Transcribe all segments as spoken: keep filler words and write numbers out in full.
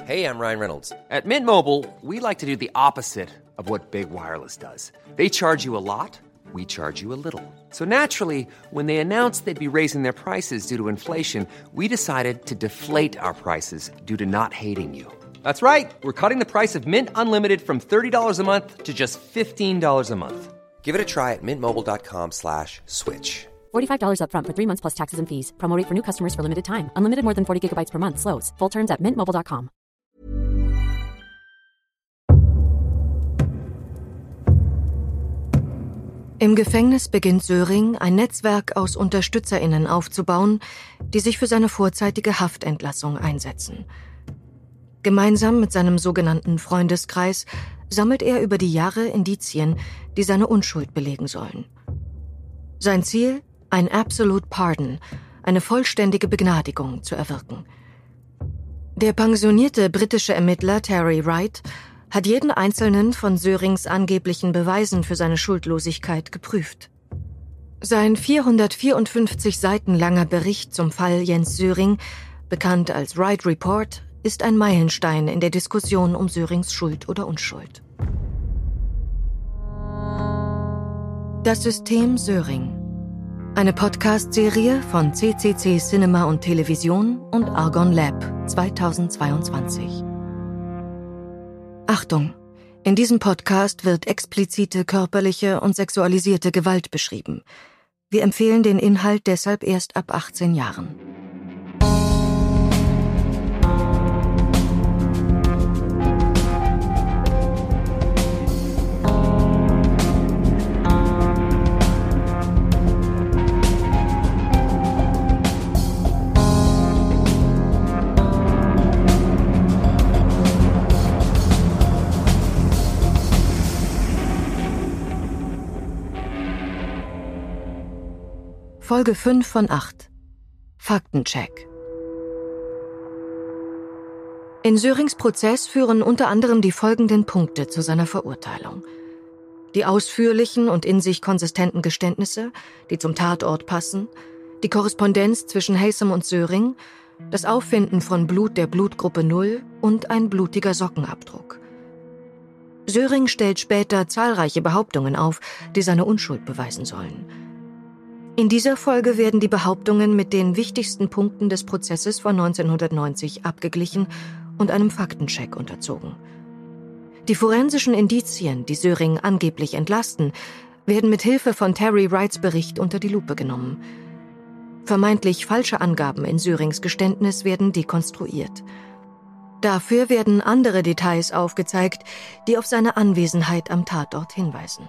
Hey, I'm Ryan Reynolds. At Mint Mobile, we like to do the opposite of what Big Wireless does. They charge you a lot, we charge you a little. So naturally, when they announced they'd be raising their prices due to inflation, we decided to deflate our prices due to not hating you. That's right. We're cutting the price of Mint Unlimited from thirty dollars a month to just fifteen dollars a month. Give it a try at mintmobile.com slash switch. forty-five dollars up front for three months plus taxes and fees. Promo rate for new customers for limited time. Unlimited more than forty gigabytes per month. Slows full terms at mint mobile dot com. Im Gefängnis beginnt Söring, ein Netzwerk aus UnterstützerInnen aufzubauen, die sich für seine vorzeitige Haftentlassung einsetzen. Gemeinsam mit seinem sogenannten Freundeskreis sammelt er über die Jahre Indizien, die seine Unschuld belegen sollen. Sein Ziel? Ein Absolute Pardon, eine vollständige Begnadigung zu erwirken. Der pensionierte britische Ermittler Terry Wright hat jeden einzelnen von Sörings angeblichen Beweisen für seine Schuldlosigkeit geprüft. Sein vierhundertvierundfünfzig Seiten langer Bericht zum Fall Jens Söring, bekannt als Wright Report, ist ein Meilenstein in der Diskussion um Sörings Schuld oder Unschuld. Das System Söring. Eine Podcast-Serie von C C C Cinema und Television und Argon Lab zweitausendzweiundzwanzig. Achtung! In diesem Podcast wird explizite körperliche und sexualisierte Gewalt beschrieben. Wir empfehlen den Inhalt deshalb erst ab achtzehn Jahren. Folge fünf von acht. Faktencheck. In Sörings Prozess führen unter anderem die folgenden Punkte zu seiner Verurteilung. Die ausführlichen und in sich konsistenten Geständnisse, die zum Tatort passen, die Korrespondenz zwischen Haysom und Söring, das Auffinden von Blut der Blutgruppe null und ein blutiger Sockenabdruck. Söring stellt später zahlreiche Behauptungen auf, die seine Unschuld beweisen sollen. In dieser Folge werden die Behauptungen mit den wichtigsten Punkten des Prozesses von neunzehnhundertneunzig abgeglichen und einem Faktencheck unterzogen. Die forensischen Indizien, die Söring angeblich entlasten, werden mit Hilfe von Terry Wrights Bericht unter die Lupe genommen. Vermeintlich falsche Angaben in Sörings Geständnis werden dekonstruiert. Dafür werden andere Details aufgezeigt, die auf seine Anwesenheit am Tatort hinweisen.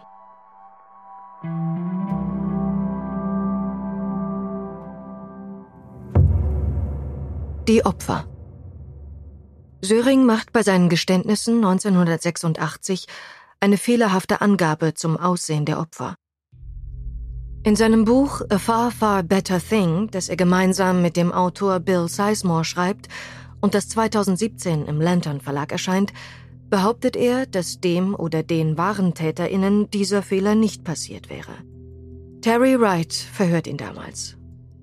Die Opfer. Söring macht bei seinen Geständnissen neunzehnhundertsechsundachtzig eine fehlerhafte Angabe zum Aussehen der Opfer. In seinem Buch A Far, Far Better Thing, das er gemeinsam mit dem Autor Bill Sizemore schreibt und das zweitausendsiebzehn im Lantern Verlag erscheint, behauptet er, dass dem oder den wahren TäterInnen dieser Fehler nicht passiert wäre. Terry Wright verhört ihn damals.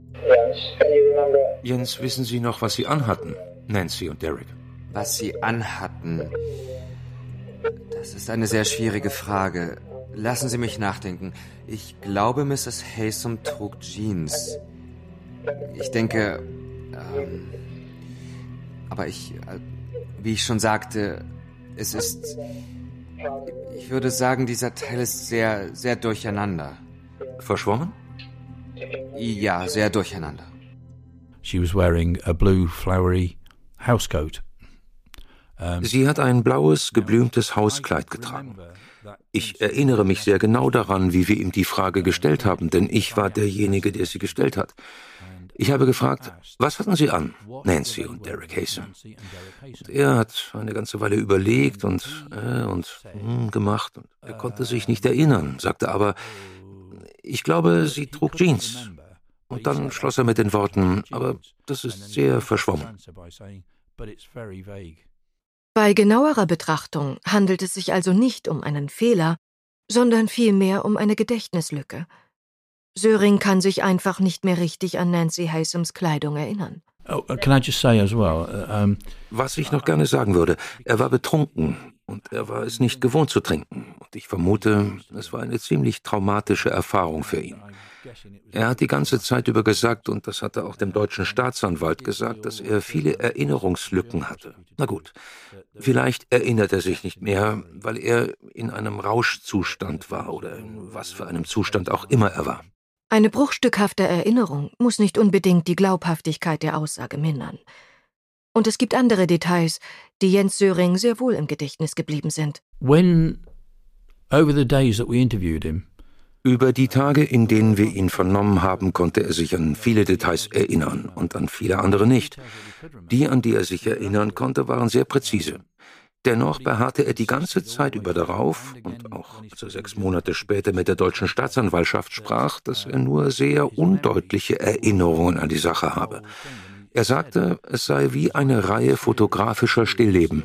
Jens, wissen Sie noch, was Sie anhatten, Nancy und Derek? Was sie anhatten? Das ist eine sehr schwierige Frage. Lassen Sie mich nachdenken. Ich glaube, Misses Haysom trug Jeans. Ich denke... Ähm, aber ich... Äh, wie ich schon sagte, es ist... Ich würde sagen, dieser Teil ist sehr, sehr durcheinander. Verschwommen? Ja, sehr durcheinander. She was wearing a blue flowery housecoat. Um, Sie hat ein blaues, geblümtes Hauskleid getragen. Ich erinnere mich sehr genau daran, wie wir ihm die Frage gestellt haben, denn ich war derjenige, der sie gestellt hat. Ich habe gefragt, was hatten Sie an, Nancy und Derek Haysom? Und er hat eine ganze Weile überlegt und, äh, und hm, gemacht. Und er konnte sich nicht erinnern, sagte aber, ich glaube, sie trug Jeans. Und dann schloss er mit den Worten, aber das ist sehr verschwommen. Bei genauerer Betrachtung handelt es sich also nicht um einen Fehler, sondern vielmehr um eine Gedächtnislücke. Söring kann sich einfach nicht mehr richtig an Nancy Haysoms Kleidung erinnern. Oh, can I just say as well, um, Was ich noch gerne sagen würde, er war betrunken und er war es nicht gewohnt zu trinken. Und ich vermute, es war eine ziemlich traumatische Erfahrung für ihn. Er hat die ganze Zeit über gesagt, und das hat er auch dem deutschen Staatsanwalt gesagt, dass er viele Erinnerungslücken hatte. Na gut, vielleicht erinnert er sich nicht mehr, weil er in einem Rauschzustand war oder in was für einem Zustand auch immer er war. Eine bruchstückhafte Erinnerung muss nicht unbedingt die Glaubhaftigkeit der Aussage mindern. Und es gibt andere Details, die Jens Söring sehr wohl im Gedächtnis geblieben sind. when, over the days that we interviewed him, Über die Tage, in denen wir ihn vernommen haben, konnte er sich an viele Details erinnern und an viele andere nicht. Die, an die er sich erinnern konnte, waren sehr präzise. Dennoch beharrte er die ganze Zeit über darauf, und auch als er sechs Monate später mit der deutschen Staatsanwaltschaft sprach, dass er nur sehr undeutliche Erinnerungen an die Sache habe. Er sagte, es sei wie eine Reihe fotografischer Stillleben.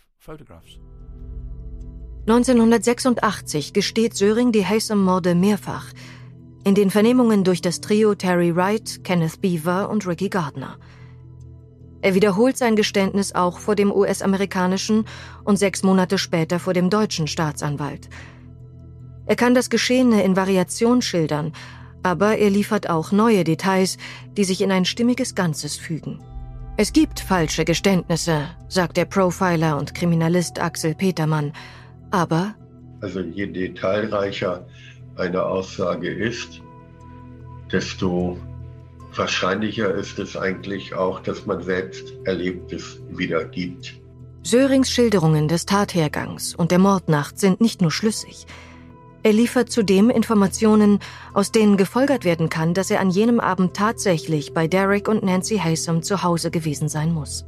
neunzehnhundertsechsundachtzig gesteht Söring die Haysom-Morde mehrfach, in den Vernehmungen durch das Trio Terry Wright, Kenneth Beaver und Ricky Gardner. Er wiederholt sein Geständnis auch vor dem U S-amerikanischen und sechs Monate später vor dem deutschen Staatsanwalt. Er kann das Geschehene in Variation schildern, aber er liefert auch neue Details, die sich in ein stimmiges Ganzes fügen. Es gibt falsche Geständnisse, sagt der Profiler und Kriminalist Axel Petermann, aber Also je detailreicher eine Aussage ist, desto wahrscheinlicher ist es eigentlich auch, dass man selbst Erlebtes wiedergibt. Sörings Schilderungen des Tathergangs und der Mordnacht sind nicht nur schlüssig. Er liefert zudem Informationen, aus denen gefolgert werden kann, dass er an jenem Abend tatsächlich bei Derek und Nancy Haysom zu Hause gewesen sein muss.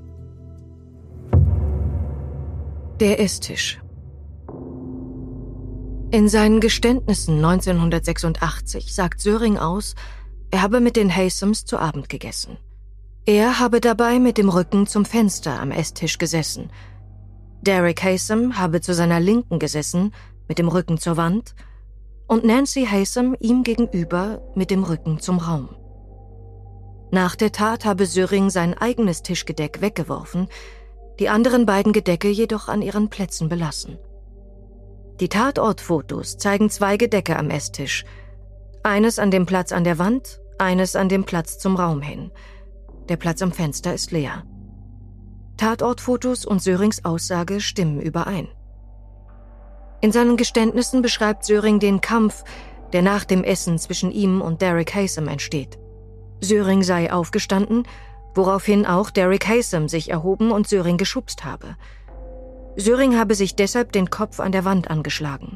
Der Esstisch. In seinen Geständnissen neunzehnhundertsechsundachtzig sagt Söring aus, er habe mit den Haysoms zu Abend gegessen. Er habe dabei mit dem Rücken zum Fenster am Esstisch gesessen. Derek Haysom habe zu seiner Linken gesessen, mit dem Rücken zur Wand, und Nancy Haysom ihm gegenüber mit dem Rücken zum Raum. Nach der Tat habe Söring sein eigenes Tischgedeck weggeworfen, die anderen beiden Gedecke jedoch an ihren Plätzen belassen. Die Tatortfotos zeigen zwei Gedecke am Esstisch, eines an dem Platz an der Wand, eines an dem Platz zum Raum hin. Der Platz am Fenster ist leer. Tatortfotos und Sörings Aussage stimmen überein. In seinen Geständnissen beschreibt Söring den Kampf, der nach dem Essen zwischen ihm und Derek Haysom entsteht. Söring sei aufgestanden, woraufhin auch Derek Haysom sich erhoben und Söring geschubst habe. Söring habe sich deshalb den Kopf an der Wand angeschlagen.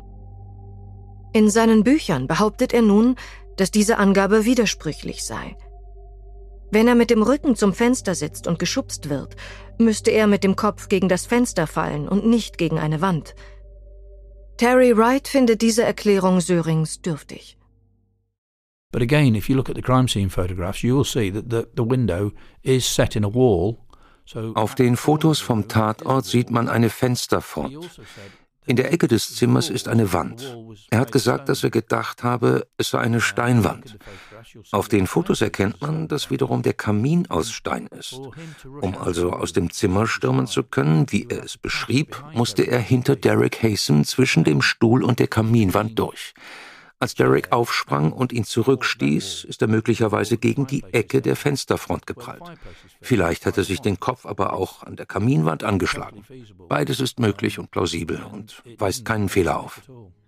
In seinen Büchern behauptet er nun, dass diese Angabe widersprüchlich sei. Wenn er mit dem Rücken zum Fenster sitzt und geschubst wird, müsste er mit dem Kopf gegen das Fenster fallen und nicht gegen eine Wand. Terry Wright findet diese Erklärung Sörings dürftig. But again, if you look at the crime scene photographs, you will see that the, the window is set in a wall. So Auf den Fotos vom Tatort sieht man eine Fensterfront. In der Ecke des Zimmers ist eine Wand. Er hat gesagt, dass er gedacht habe, es sei eine Steinwand. Auf den Fotos erkennt man, dass wiederum der Kamin aus Stein ist. Um also aus dem Zimmer stürmen zu können, wie er es beschrieb, musste er hinter Derek Haysom zwischen dem Stuhl und der Kaminwand durch. Als Derek aufsprang und ihn zurückstieß, ist er möglicherweise gegen die Ecke der Fensterfront geprallt. Vielleicht hat er sich den Kopf aber auch an der Kaminwand angeschlagen. Beides ist möglich und plausibel und weist keinen Fehler auf.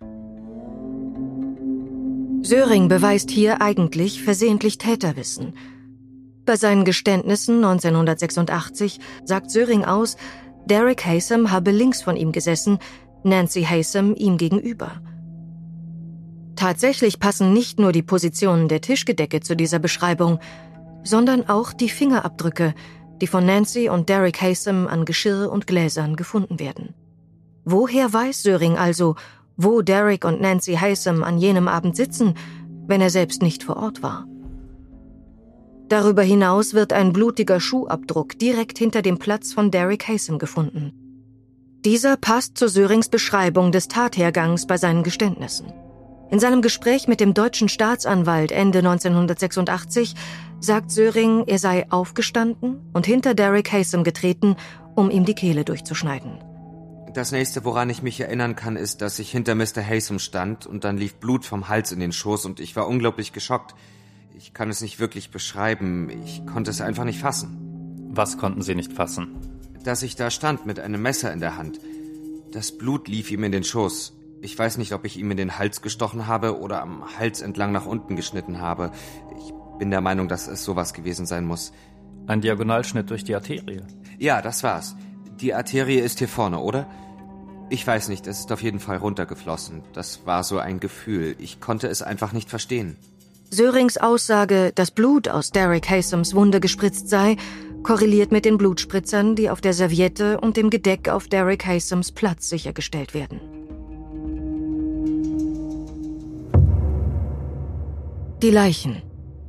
Söring beweist hier eigentlich versehentlich Täterwissen. Bei seinen Geständnissen neunzehnhundertsechsundachtzig sagt Söring aus, Derek Haysom habe links von ihm gesessen, Nancy Haysom ihm gegenüber. Tatsächlich passen nicht nur die Positionen der Tischgedecke zu dieser Beschreibung, sondern auch die Fingerabdrücke, die von Nancy und Derek Haysom an Geschirr und Gläsern gefunden werden. Woher weiß Söring also, wo Derek und Nancy Haysom an jenem Abend sitzen, wenn er selbst nicht vor Ort war? Darüber hinaus wird ein blutiger Schuhabdruck direkt hinter dem Platz von Derek Haysom gefunden. Dieser passt zu Sörings Beschreibung des Tathergangs bei seinen Geständnissen. In seinem Gespräch mit dem deutschen Staatsanwalt Ende neunzehnhundertsechsundachtzig sagt Söring, er sei aufgestanden und hinter Derek Haysom getreten, um ihm die Kehle durchzuschneiden. Das nächste, woran ich mich erinnern kann, ist, dass ich hinter Mister Haysom stand und dann lief Blut vom Hals in den Schoß und ich war unglaublich geschockt. Ich kann es nicht wirklich beschreiben, ich konnte es einfach nicht fassen. Was konnten Sie nicht fassen? Dass ich da stand mit einem Messer in der Hand. Das Blut lief ihm in den Schoß. Ich weiß nicht, ob ich ihm in den Hals gestochen habe oder am Hals entlang nach unten geschnitten habe. Ich bin der Meinung, dass es sowas gewesen sein muss. Ein Diagonalschnitt durch die Arterie? Ja, das war's. Die Arterie ist hier vorne, oder? Ich weiß nicht, es ist auf jeden Fall runtergeflossen. Das war so ein Gefühl. Ich konnte es einfach nicht verstehen. Sörings Aussage, dass Blut aus Derek Haysoms Wunde gespritzt sei, korreliert mit den Blutspritzern, die auf der Serviette und dem Gedeck auf Derek Haysoms Platz sichergestellt werden. Die Leichen.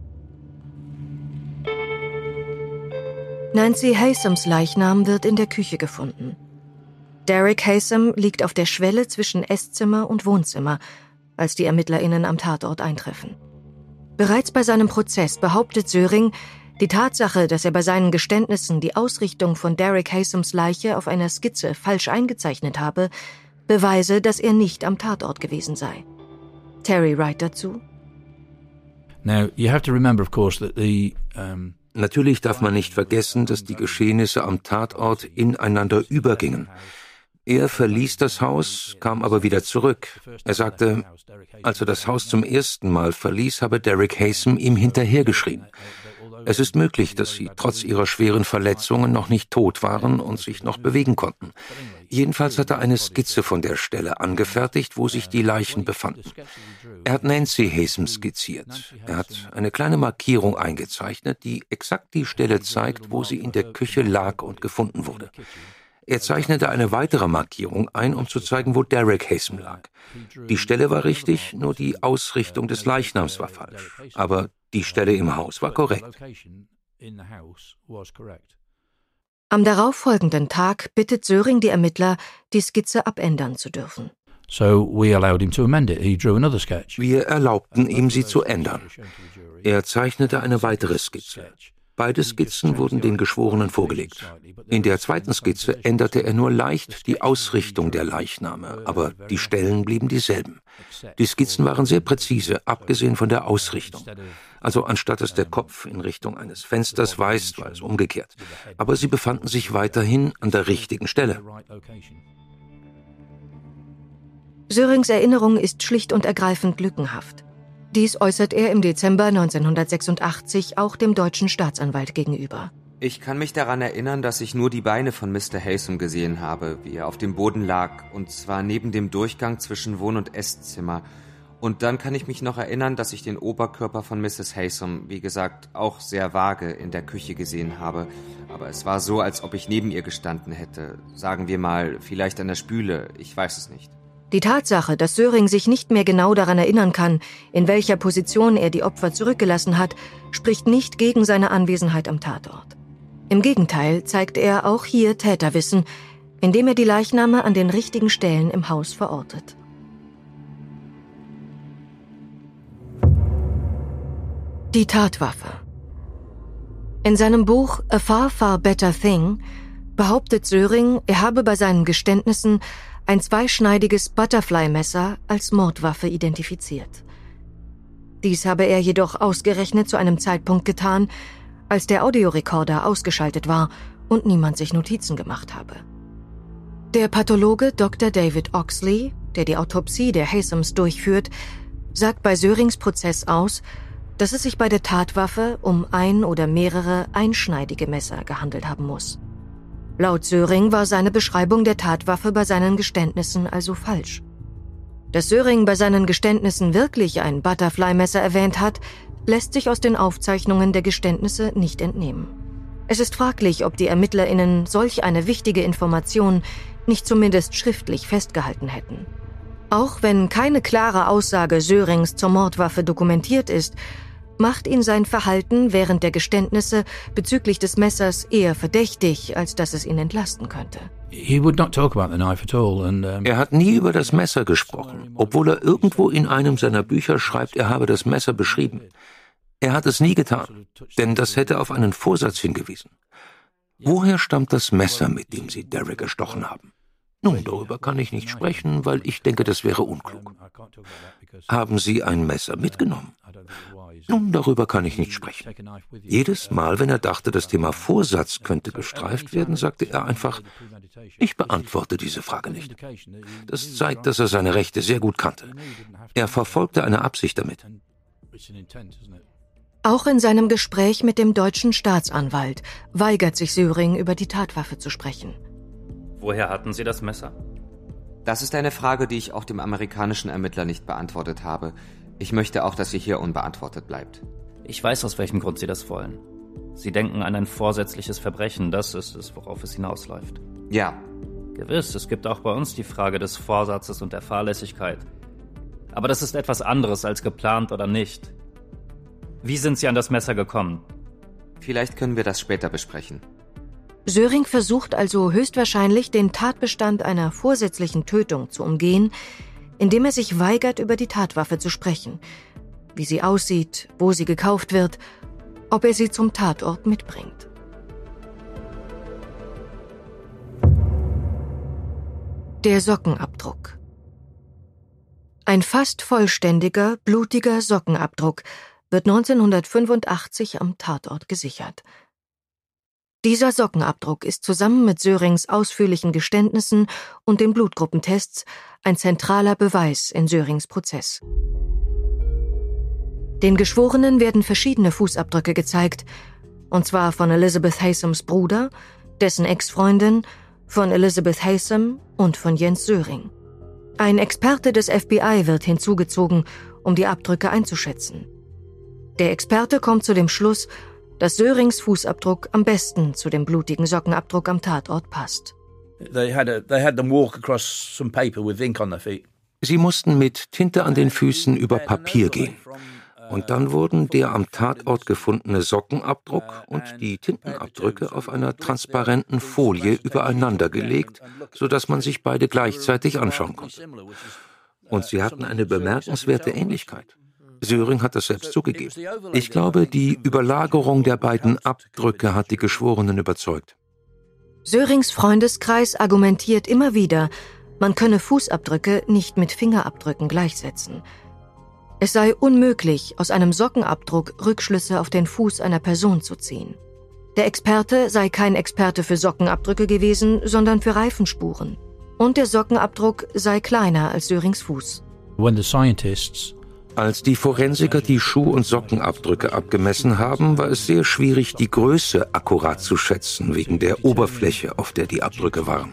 Nancy Haysoms Leichnam wird in der Küche gefunden. Derek Haysom liegt auf der Schwelle zwischen Esszimmer und Wohnzimmer, als die ErmittlerInnen am Tatort eintreffen. Bereits bei seinem Prozess behauptet Söring, die Tatsache, dass er bei seinen Geständnissen die Ausrichtung von Derek Haysoms Leiche auf einer Skizze falsch eingezeichnet habe, beweise, dass er nicht am Tatort gewesen sei. Terry Wright dazu. Now, you have to remember, of course, that the um Natürlich darf man nicht vergessen, dass die Geschehnisse am Tatort ineinander übergingen. Er verließ das Haus, kam aber wieder zurück. Er sagte, als er das Haus zum ersten Mal verließ, habe Derek Haysom ihm hinterhergeschrien. Es ist möglich, dass sie trotz ihrer schweren Verletzungen noch nicht tot waren und sich noch bewegen konnten. Jedenfalls hat er eine Skizze von der Stelle angefertigt, wo sich die Leichen befanden. Er hat Nancy Haysom skizziert. Er hat eine kleine Markierung eingezeichnet, die exakt die Stelle zeigt, wo sie in der Küche lag und gefunden wurde. Er zeichnete eine weitere Markierung ein, um zu zeigen, wo Derek Haysom lag. Die Stelle war richtig, nur die Ausrichtung des Leichnams war falsch. Aber die Stelle im Haus war korrekt. Am darauffolgenden Tag bittet Söring die Ermittler, die Skizze abändern zu dürfen. So we allowed him to amend it. He drew another sketch. Wir erlaubten ihm, sie zu ändern. Er zeichnete eine weitere Skizze. Beide Skizzen wurden den Geschworenen vorgelegt. In der zweiten Skizze änderte er nur leicht die Ausrichtung der Leichname, aber die Stellen blieben dieselben. Die Skizzen waren sehr präzise, abgesehen von der Ausrichtung. Also anstatt dass der Kopf in Richtung eines Fensters weist, war es umgekehrt. Aber sie befanden sich weiterhin an der richtigen Stelle. Sörings Erinnerung ist schlicht und ergreifend lückenhaft. Dies äußert er im Dezember neunzehnhundertsechsundachtzig auch dem deutschen Staatsanwalt gegenüber. Ich kann mich daran erinnern, dass ich nur die Beine von Mister Haysom gesehen habe, wie er auf dem Boden lag, und zwar neben dem Durchgang zwischen Wohn- und Esszimmer. Und dann kann ich mich noch erinnern, dass ich den Oberkörper von Misses Haysom, wie gesagt, auch sehr vage in der Küche gesehen habe. Aber es war so, als ob ich neben ihr gestanden hätte. Sagen wir mal, vielleicht an der Spüle, ich weiß es nicht. Die Tatsache, dass Söring sich nicht mehr genau daran erinnern kann, in welcher Position er die Opfer zurückgelassen hat, spricht nicht gegen seine Anwesenheit am Tatort. Im Gegenteil zeigt er auch hier Täterwissen, indem er die Leichname an den richtigen Stellen im Haus verortet. Die Tatwaffe. In seinem Buch A Far, Far Better Thing behauptet Söring, er habe bei seinen Geständnissen ein zweischneidiges Butterfly-Messer als Mordwaffe identifiziert. Dies habe er jedoch ausgerechnet zu einem Zeitpunkt getan, als der Audiorekorder ausgeschaltet war und niemand sich Notizen gemacht habe. Der Pathologe Doktor David Oxley, der die Autopsie der Haysoms durchführt, sagt bei Sörings Prozess aus, dass es sich bei der Tatwaffe um ein oder mehrere einschneidige Messer gehandelt haben muss. Laut Söring war seine Beschreibung der Tatwaffe bei seinen Geständnissen also falsch. Dass Söring bei seinen Geständnissen wirklich ein Butterfly-Messer erwähnt hat, lässt sich aus den Aufzeichnungen der Geständnisse nicht entnehmen. Es ist fraglich, ob die ErmittlerInnen solch eine wichtige Information nicht zumindest schriftlich festgehalten hätten. Auch wenn keine klare Aussage Sörings zur Mordwaffe dokumentiert ist, macht ihn sein Verhalten während der Geständnisse bezüglich des Messers eher verdächtig, als dass es ihn entlasten könnte. He would not talk about the knife at all, and, um er hat nie über das Messer gesprochen, obwohl er irgendwo in einem seiner Bücher schreibt, er habe das Messer beschrieben. Er hat es nie getan, denn das hätte auf einen Vorsatz hingewiesen. Woher stammt das Messer, mit dem Sie Derek erstochen haben? Nun, darüber kann ich nicht sprechen, weil ich denke, das wäre unklug. Haben Sie ein Messer mitgenommen? Nun, darüber kann ich nicht sprechen. Jedes Mal, wenn er dachte, das Thema Vorsatz könnte gestreift werden, sagte er einfach, ich beantworte diese Frage nicht. Das zeigt, dass er seine Rechte sehr gut kannte. Er verfolgte eine Absicht damit. Auch in seinem Gespräch mit dem deutschen Staatsanwalt weigert sich Söring, über die Tatwaffe zu sprechen. Woher hatten Sie das Messer? Das ist eine Frage, die ich auch dem amerikanischen Ermittler nicht beantwortet habe. Ich möchte auch, dass sie hier unbeantwortet bleibt. Ich weiß, aus welchem Grund Sie das wollen. Sie denken an ein vorsätzliches Verbrechen, das ist es, worauf es hinausläuft. Ja. Gewiss, es gibt auch bei uns die Frage des Vorsatzes und der Fahrlässigkeit. Aber das ist etwas anderes als geplant oder nicht. Wie sind Sie an das Messer gekommen? Vielleicht können wir das später besprechen. Söring versucht also höchstwahrscheinlich, den Tatbestand einer vorsätzlichen Tötung zu umgehen, indem er sich weigert, über die Tatwaffe zu sprechen, wie sie aussieht, wo sie gekauft wird, ob er sie zum Tatort mitbringt. Der Sockenabdruck. Ein fast vollständiger, blutiger Sockenabdruck wird neunzehnhundertfünfundachtzig am Tatort gesichert. Dieser Sockenabdruck ist zusammen mit Sörings ausführlichen Geständnissen und den Blutgruppentests ein zentraler Beweis in Sörings Prozess. Den Geschworenen werden verschiedene Fußabdrücke gezeigt, und zwar von Elizabeth Haysoms Bruder, dessen Ex-Freundin, von Elizabeth Haysom und von Jens Söring. Ein Experte des F B I wird hinzugezogen, um die Abdrücke einzuschätzen. Der Experte kommt zu dem Schluss, dass Sörings Fußabdruck am besten zu dem blutigen Sockenabdruck am Tatort passt. Sie mussten mit Tinte an den Füßen über Papier gehen. Und dann wurden der am Tatort gefundene Sockenabdruck und die Tintenabdrücke auf einer transparenten Folie übereinander gelegt, sodass man sich beide gleichzeitig anschauen konnte. Und sie hatten eine bemerkenswerte Ähnlichkeit. Söring hat das selbst zugegeben. Ich glaube, die Überlagerung der beiden Abdrücke hat die Geschworenen überzeugt. Sörings Freundeskreis argumentiert immer wieder, man könne Fußabdrücke nicht mit Fingerabdrücken gleichsetzen. Es sei unmöglich, aus einem Sockenabdruck Rückschlüsse auf den Fuß einer Person zu ziehen. Der Experte sei kein Experte für Sockenabdrücke gewesen, sondern für Reifenspuren. Und der Sockenabdruck sei kleiner als Sörings Fuß. When the scientists Als die Forensiker die Schuh- und Sockenabdrücke abgemessen haben, war es sehr schwierig, die Größe akkurat zu schätzen, wegen der Oberfläche, auf der die Abdrücke waren.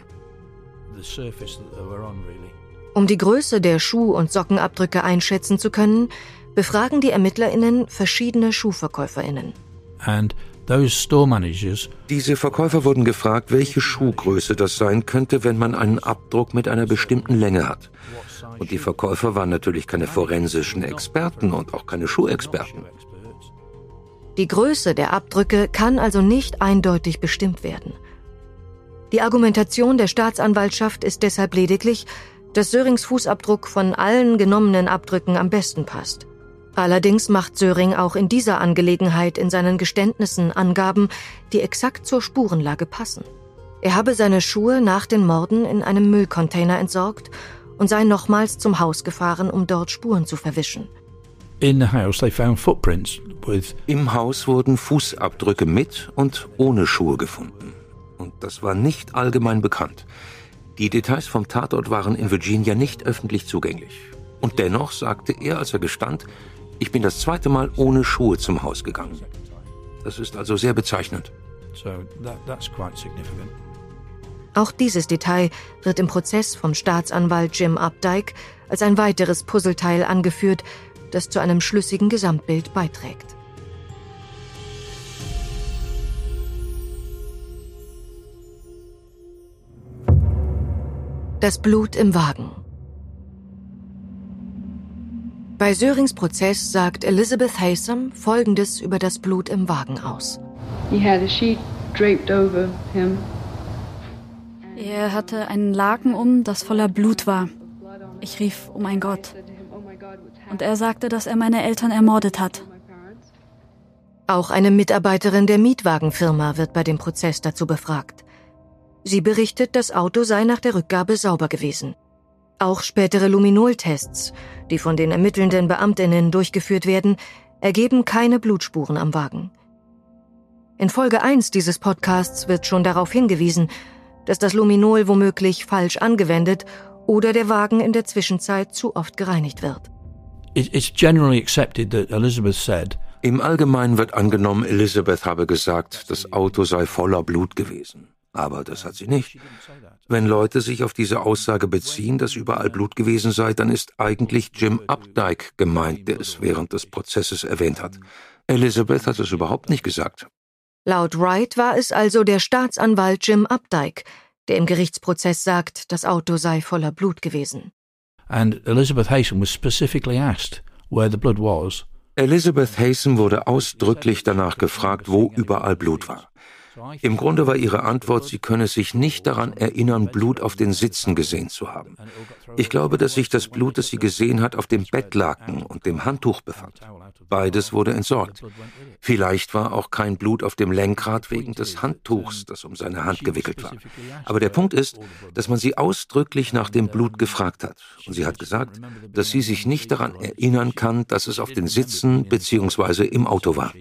Um die Größe der Schuh- und Sockenabdrücke einschätzen zu können, befragen die ErmittlerInnen verschiedene SchuhverkäuferInnen. And those store managers, Diese Verkäufer wurden gefragt, welche Schuhgröße das sein könnte, wenn man einen Abdruck mit einer bestimmten Länge hat. Und die Verkäufer waren natürlich keine forensischen Experten und auch keine Schuhexperten. Die Größe der Abdrücke kann also nicht eindeutig bestimmt werden. Die Argumentation der Staatsanwaltschaft ist deshalb lediglich, dass Sörings Fußabdruck von allen genommenen Abdrücken am besten passt. Allerdings macht Söring auch in dieser Angelegenheit in seinen Geständnissen Angaben, die exakt zur Spurenlage passen. Er habe seine Schuhe nach den Morden in einem Müllcontainer entsorgt und sei nochmals zum Haus gefahren, um dort Spuren zu verwischen. in the house they found footprints with Im Haus wurden Fußabdrücke mit und ohne Schuhe gefunden. Und das war nicht allgemein bekannt. Die Details vom Tatort waren in Virginia nicht öffentlich zugänglich. Und dennoch sagte er, als er gestand, ich bin das zweite Mal ohne Schuhe zum Haus gegangen. Das ist also sehr bezeichnend. so that, that's quite significant. Auch dieses Detail wird im Prozess vom Staatsanwalt Jim Updike als ein weiteres Puzzleteil angeführt, das zu einem schlüssigen Gesamtbild beiträgt. Das Blut im Wagen. Bei Sörings Prozess sagt Elizabeth Haysom Folgendes über das Blut im Wagen aus. He had a sheet draped over him. Er hatte einen Laken um, das voller Blut war. Ich rief, oh mein Gott. Und er sagte, dass er meine Eltern ermordet hat. Auch eine Mitarbeiterin der Mietwagenfirma wird bei dem Prozess dazu befragt. Sie berichtet, das Auto sei nach der Rückgabe sauber gewesen. Auch spätere Luminol-Tests, die von den ermittelnden Beamtinnen durchgeführt werden, ergeben keine Blutspuren am Wagen. In Folge eins dieses Podcasts wird schon darauf hingewiesen, dass das Luminol womöglich falsch angewendet oder der Wagen in der Zwischenzeit zu oft gereinigt wird. It's generally accepted that Elizabeth said, im Allgemeinen wird angenommen, Elizabeth habe gesagt, das Auto sei voller Blut gewesen. Aber das hat sie nicht. Wenn Leute sich auf diese Aussage beziehen, dass überall Blut gewesen sei, dann ist eigentlich Jim Updike gemeint, der es während des Prozesses erwähnt hat. Elizabeth hat es überhaupt nicht gesagt. Laut Wright war es also der Staatsanwalt Jim Updike, der im Gerichtsprozess sagt, das Auto sei voller Blut gewesen. And Elizabeth Haysom was specifically asked where the blood was. Elizabeth Haysom wurde ausdrücklich danach gefragt, wo überall Blut war. Im Grunde war ihre Antwort, sie könne sich nicht daran erinnern, Blut auf den Sitzen gesehen zu haben. Ich glaube, dass sich das Blut, das sie gesehen hat, auf dem Bettlaken und dem Handtuch befand. Beides wurde entsorgt. Vielleicht war auch kein Blut auf dem Lenkrad wegen des Handtuchs, das um seine Hand gewickelt war. Aber der Punkt ist, dass man sie ausdrücklich nach dem Blut gefragt hat. Und sie hat gesagt, dass sie sich nicht daran erinnern kann, dass es auf den Sitzen bzw. im Auto war.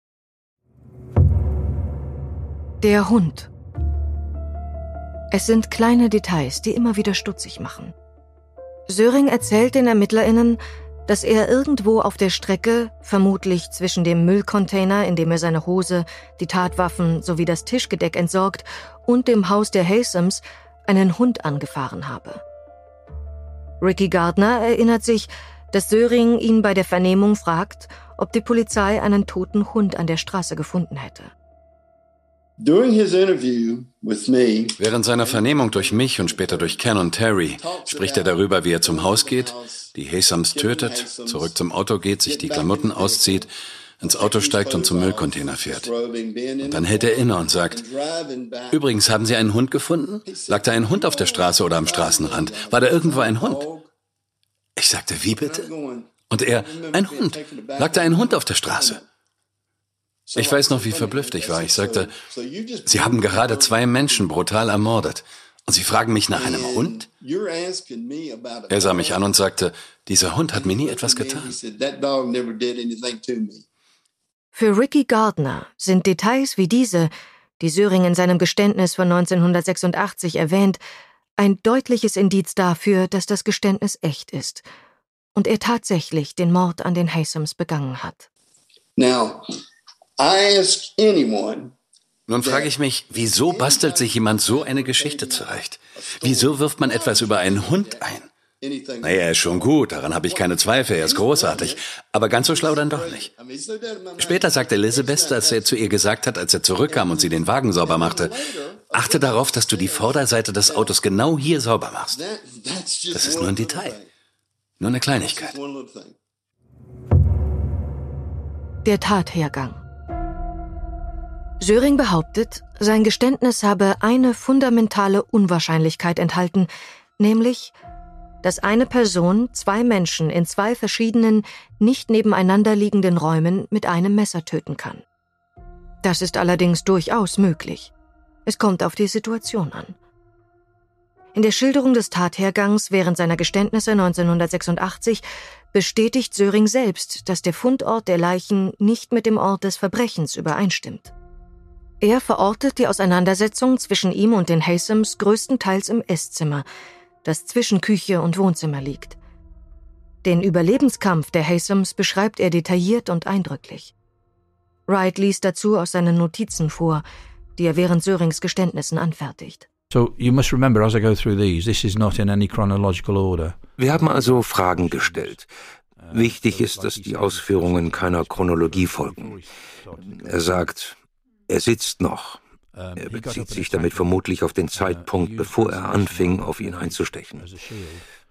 Der Hund. Es sind kleine Details, die immer wieder stutzig machen. Söring erzählt den ErmittlerInnen, dass er irgendwo auf der Strecke, vermutlich zwischen dem Müllcontainer, in dem er seine Hose, die Tatwaffen sowie das Tischgedeck entsorgt, und dem Haus der Haysoms, einen Hund angefahren habe. Ricky Gardner erinnert sich, dass Söring ihn bei der Vernehmung fragt, ob die Polizei einen toten Hund an der Straße gefunden hätte. Während seiner Vernehmung durch mich und später durch Ken und Terry spricht er darüber, wie er zum Haus geht, die Haysoms tötet, zurück zum Auto geht, sich die Klamotten auszieht, ins Auto steigt und zum Müllcontainer fährt. Und dann hält er inne und sagt, übrigens, haben Sie einen Hund gefunden? Lag da ein Hund auf der Straße oder am Straßenrand? War da irgendwo ein Hund? Ich sagte, wie bitte? Und er, ein Hund. Lag da ein Hund auf der Straße? Ich weiß noch, wie verblüfft ich war. Ich sagte, Sie haben gerade zwei Menschen brutal ermordet. Und Sie fragen mich nach einem Hund? Er sah mich an und sagte, dieser Hund hat mir nie etwas getan. Für Ricky Gardner sind Details wie diese, die Söring in seinem Geständnis von neunzehnhundertsechsundachtzig erwähnt, ein deutliches Indiz dafür, dass das Geständnis echt ist und er tatsächlich den Mord an den Haysoms begangen hat. Now, Nun frage ich mich, wieso bastelt sich jemand so eine Geschichte zurecht? Wieso wirft man etwas über einen Hund ein? Naja, er ist schon gut, daran habe ich keine Zweifel, er ist großartig. Aber ganz so schlau dann doch nicht. Später sagte Elizabeth, dass er zu ihr gesagt hat, als er zurückkam und sie den Wagen sauber machte, achte darauf, dass du die Vorderseite des Autos genau hier sauber machst. Das ist nur ein Detail. Nur eine Kleinigkeit. Der Tathergang. Söring behauptet, sein Geständnis habe eine fundamentale Unwahrscheinlichkeit enthalten, nämlich, dass eine Person zwei Menschen in zwei verschiedenen, nicht nebeneinander liegenden Räumen mit einem Messer töten kann. Das ist allerdings durchaus möglich. Es kommt auf die Situation an. In der Schilderung des Tathergangs während seiner Geständnisse neunzehnhundertsechsundachtzig bestätigt Söring selbst, dass der Fundort der Leichen nicht mit dem Ort des Verbrechens übereinstimmt. Er verortet die Auseinandersetzung zwischen ihm und den Haysoms größtenteils im Esszimmer, das zwischen Küche und Wohnzimmer liegt. Den Überlebenskampf der Haysoms beschreibt er detailliert und eindrücklich. Wright liest dazu aus seinen Notizen vor, die er während Sörings Geständnissen anfertigt. So you must remember, as I go through these, this is not in any chronological order. Wir haben also Fragen gestellt. Wichtig ist, dass die Ausführungen keiner Chronologie folgen. Er sagt, er sitzt noch. Er bezieht sich damit vermutlich auf den Zeitpunkt, bevor er anfing, auf ihn einzustechen.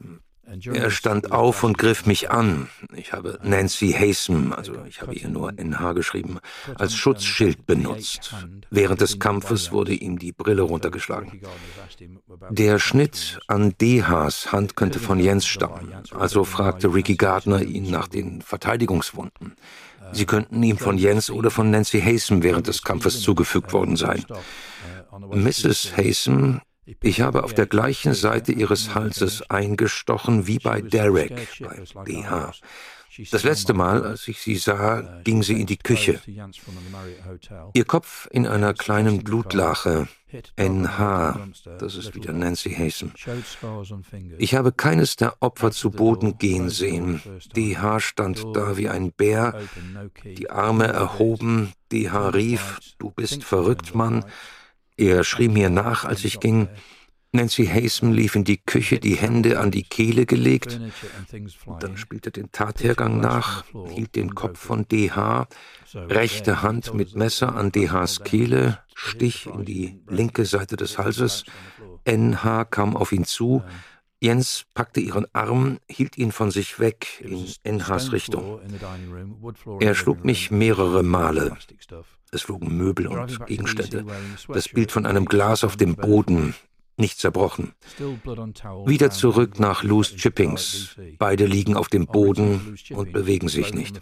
Er stand auf und griff mich an. Ich habe Nancy Haysom, also ich habe ihr nur N H geschrieben, als Schutzschild benutzt. Während des Kampfes wurde ihm die Brille runtergeschlagen. Der Schnitt an D Hs Hand könnte von Jens stammen, also fragte Ricky Gardner ihn nach den Verteidigungswunden. Sie könnten ihm von Jens oder von Nancy Haysom während des Kampfes zugefügt worden sein. Misses Haysom: Ich habe auf der gleichen Seite ihres Halses eingestochen wie bei Derek, bei D H. Das letzte Mal, als ich sie sah, ging sie in die Küche. Ihr Kopf in einer kleinen Blutlache, N H, das ist wieder Nancy Haysom. Ich habe keines der Opfer zu Boden gehen sehen. D H stand da wie ein Bär, die Arme erhoben. D H rief: Du bist verrückt, Mann. Er schrie mir nach, als ich ging. Nancy Haysom lief in die Küche, die Hände an die Kehle gelegt. Dann spielte den Tathergang nach, hielt den Kopf von D H, rechte Hand mit Messer an D Hs Kehle, Stich in die linke Seite des Halses. N H kam auf ihn zu. Jens packte ihren Arm, hielt ihn von sich weg in N Hs Richtung. Er schlug mich mehrere Male. Es flogen Möbel und Gegenstände. Das Bild von einem Glas auf dem Boden, nicht zerbrochen. Wieder zurück nach Loose Chippings. Beide liegen auf dem Boden und bewegen sich nicht.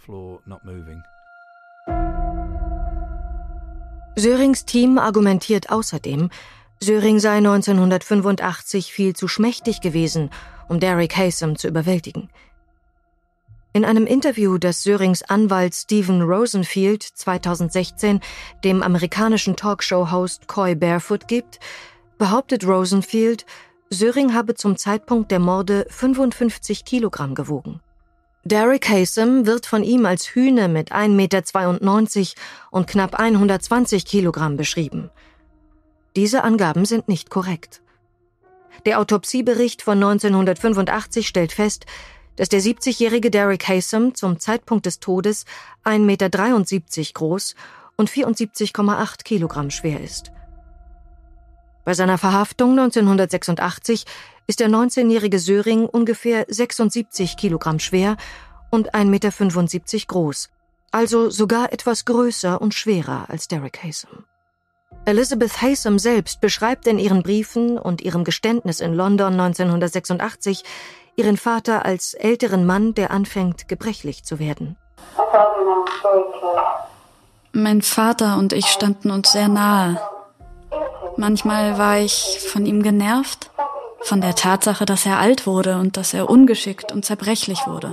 Sörings Team argumentiert außerdem, Söring sei neunzehnhundertfünfundachtzig viel zu schmächtig gewesen, um Derek Haysom zu überwältigen. In einem Interview, das Sörings Anwalt Stephen Rosenfield zweitausendsechzehn dem amerikanischen Talkshow-Host Coy Barefoot gibt, behauptet Rosenfield, Söring habe zum Zeitpunkt der Morde fünfundfünfzig Kilogramm gewogen. Derek Haysom wird von ihm als Hühne mit ein Meter zweiundneunzig und knapp hundertzwanzig Kilogramm beschrieben. Diese Angaben sind nicht korrekt. Der Autopsiebericht von neunzehnhundertfünfundachtzig stellt fest, dass der siebzigjährige Derek Haysom zum Zeitpunkt des Todes ein Meter dreiundsiebzig groß und vierundsiebzig Komma acht Kilogramm schwer ist. Bei seiner Verhaftung neunzehnhundertsechsundachtzig ist der neunzehnjährige Söring ungefähr sechsundsiebzig Kilogramm schwer und ein Meter fünfundsiebzig groß, also sogar etwas größer und schwerer als Derek Haysom. Elizabeth Haysom selbst beschreibt in ihren Briefen und ihrem Geständnis in London neunzehnhundertsechsundachtzig ihren Vater als älteren Mann, der anfängt, gebrechlich zu werden. Mein Vater und ich standen uns sehr nahe. Manchmal war ich von ihm genervt, von der Tatsache, dass er alt wurde und dass er ungeschickt und zerbrechlich wurde.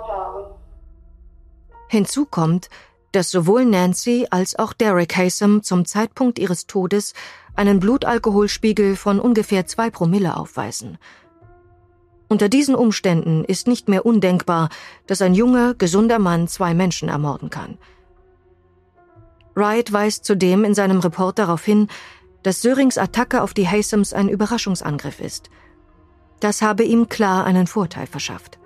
Hinzu kommt, dass sowohl Nancy als auch Derek Haysom zum Zeitpunkt ihres Todes einen Blutalkoholspiegel von ungefähr zwei Promille aufweisen. Unter diesen Umständen ist nicht mehr undenkbar, dass ein junger, gesunder Mann zwei Menschen ermorden kann. Wright weist zudem in seinem Report darauf hin, dass Sörings Attacke auf die Haysoms ein Überraschungsangriff ist. Das habe ihm klar einen Vorteil verschafft.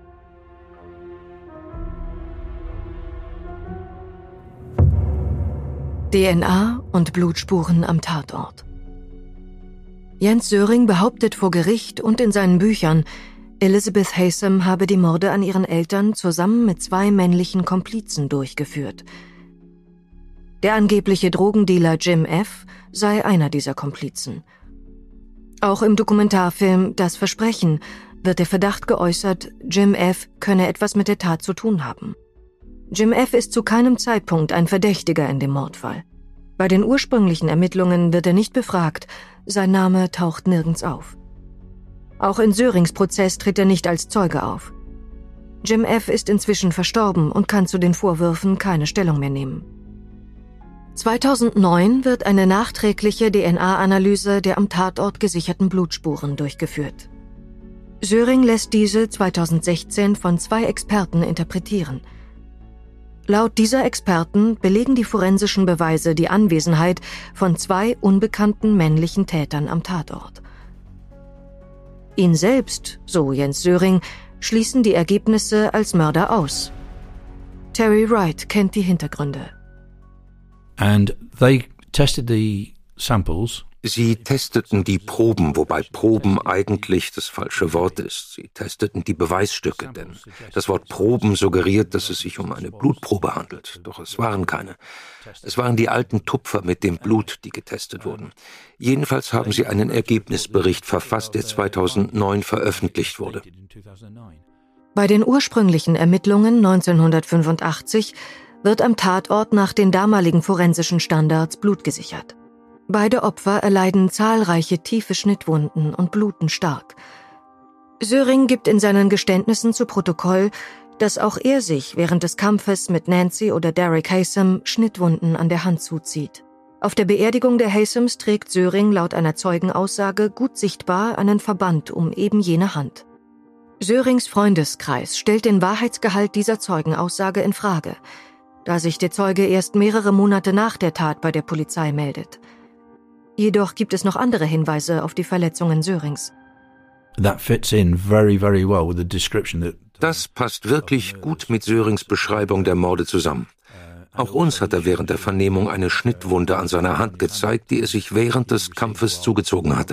D N A und Blutspuren am Tatort. Jens Söring behauptet vor Gericht und in seinen Büchern, Elizabeth Haysom habe die Morde an ihren Eltern zusammen mit zwei männlichen Komplizen durchgeführt. Der angebliche Drogendealer Jim F. sei einer dieser Komplizen. Auch im Dokumentarfilm Das Versprechen wird der Verdacht geäußert, Jim F. könne etwas mit der Tat zu tun haben. Jim F. ist zu keinem Zeitpunkt ein Verdächtiger in dem Mordfall. Bei den ursprünglichen Ermittlungen wird er nicht befragt, sein Name taucht nirgends auf. Auch in Sörings Prozess tritt er nicht als Zeuge auf. Jim F. ist inzwischen verstorben und kann zu den Vorwürfen keine Stellung mehr nehmen. zweitausendneun wird eine nachträgliche D N A-Analyse der am Tatort gesicherten Blutspuren durchgeführt. Söring lässt diese zweitausendsechzehn von zwei Experten interpretieren. Laut dieser Experten belegen die forensischen Beweise die Anwesenheit von zwei unbekannten männlichen Tätern am Tatort. Ihn selbst, so Jens Söring, schließen die Ergebnisse als Mörder aus. Terry Wright kennt die Hintergründe. And they tested the samples Sie testeten die Proben, wobei Proben eigentlich das falsche Wort ist. Sie testeten die Beweisstücke, denn das Wort Proben suggeriert, dass es sich um eine Blutprobe handelt. Doch es waren keine. Es waren die alten Tupfer mit dem Blut, die getestet wurden. Jedenfalls haben sie einen Ergebnisbericht verfasst, der zweitausendneun veröffentlicht wurde. Bei den ursprünglichen Ermittlungen neunzehnhundertfünfundachtzig wird am Tatort nach den damaligen forensischen Standards Blut gesichert. Beide Opfer erleiden zahlreiche tiefe Schnittwunden und bluten stark. Söring gibt in seinen Geständnissen zu Protokoll, dass auch er sich während des Kampfes mit Nancy oder Derek Haysom Schnittwunden an der Hand zuzieht. Auf der Beerdigung der Haysoms trägt Söring laut einer Zeugenaussage gut sichtbar einen Verband um eben jene Hand. Sörings Freundeskreis stellt den Wahrheitsgehalt dieser Zeugenaussage in Frage, da sich der Zeuge erst mehrere Monate nach der Tat bei der Polizei meldet. Jedoch gibt es noch andere Hinweise auf die Verletzungen Sörings. Das passt wirklich gut mit Sörings Beschreibung der Morde zusammen. Auch uns hat er während der Vernehmung eine Schnittwunde an seiner Hand gezeigt, die er sich während des Kampfes zugezogen hatte.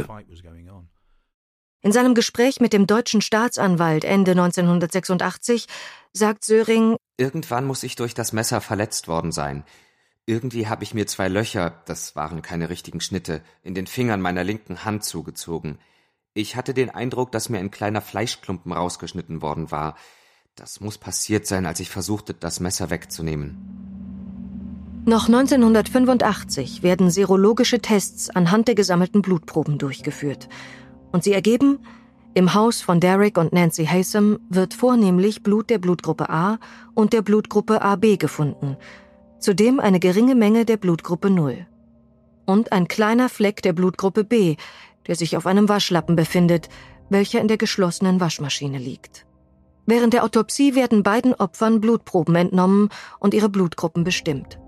In seinem Gespräch mit dem deutschen Staatsanwalt Ende neunzehnhundertsechsundachtzig sagt Söring: Irgendwann muss ich durch das Messer verletzt worden sein. Irgendwie habe ich mir zwei Löcher, das waren keine richtigen Schnitte, in den Fingern meiner linken Hand zugezogen. Ich hatte den Eindruck, dass mir ein kleiner Fleischklumpen rausgeschnitten worden war. Das muss passiert sein, als ich versuchte, das Messer wegzunehmen. Noch neunzehnhundertfünfundachtzig werden serologische Tests anhand der gesammelten Blutproben durchgeführt. Und sie ergeben, im Haus von Derek und Nancy Haysom wird vornehmlich Blut der Blutgruppe A und der Blutgruppe A B gefunden, zudem eine geringe Menge der Blutgruppe null. Und ein kleiner Fleck der Blutgruppe B, der sich auf einem Waschlappen befindet, welcher in der geschlossenen Waschmaschine liegt. Während der Autopsie werden beiden Opfern Blutproben entnommen und ihre Blutgruppen bestimmt.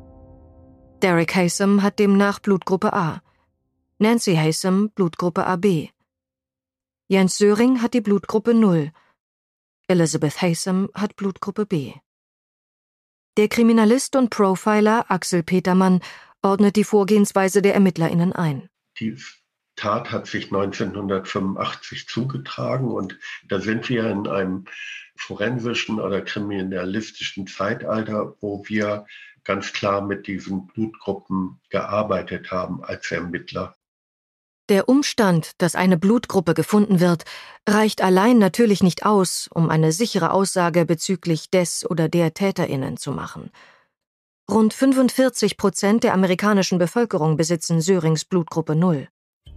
Derek Haysom hat demnach Blutgruppe A, Nancy Haysom Blutgruppe A B. Jens Söring hat die Blutgruppe null, Elizabeth Haysom hat Blutgruppe B. Der Kriminalist und Profiler Axel Petermann ordnet die Vorgehensweise der ErmittlerInnen ein. Die Tat hat sich neunzehnhundertfünfundachtzig zugetragen und da sind wir in einem forensischen oder kriminalistischen Zeitalter, wo wir ganz klar mit diesen Blutgruppen gearbeitet haben als Ermittler. Der Umstand, dass eine Blutgruppe gefunden wird, reicht allein natürlich nicht aus, um eine sichere Aussage bezüglich des oder der TäterInnen zu machen. Rund fünfundvierzig Prozent der amerikanischen Bevölkerung besitzen Sörings Blutgruppe null.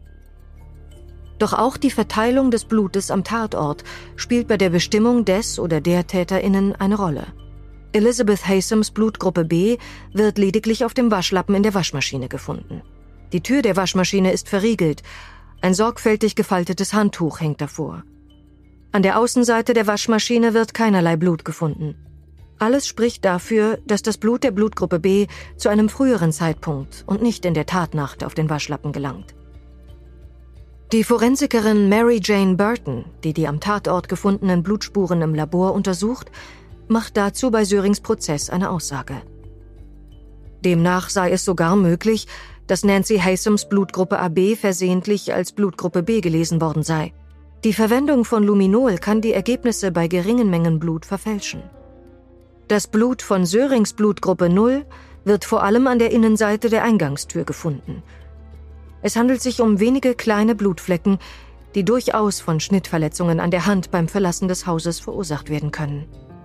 Doch auch die Verteilung des Blutes am Tatort spielt bei der Bestimmung des oder der TäterInnen eine Rolle. Elizabeth Haysoms Blutgruppe B wird lediglich auf dem Waschlappen in der Waschmaschine gefunden. Die Tür der Waschmaschine ist verriegelt. Ein sorgfältig gefaltetes Handtuch hängt davor. An der Außenseite der Waschmaschine wird keinerlei Blut gefunden. Alles spricht dafür, dass das Blut der Blutgruppe B zu einem früheren Zeitpunkt und nicht in der Tatnacht auf den Waschlappen gelangt. Die Forensikerin Mary Jane Burton, die die am Tatort gefundenen Blutspuren im Labor untersucht, macht dazu bei Sörings Prozess eine Aussage. Demnach sei es sogar möglich, dass Nancy Haysoms Blutgruppe A B versehentlich als Blutgruppe B gelesen worden sei. Die Verwendung von Luminol kann die Ergebnisse bei geringen Mengen Blut verfälschen. Das Blut von Sörings Blutgruppe null wird vor allem an der Innenseite der Eingangstür gefunden. Es handelt sich um wenige kleine Blutflecken, die durchaus von Schnittverletzungen an der Hand beim Verlassen des Hauses verursacht werden können.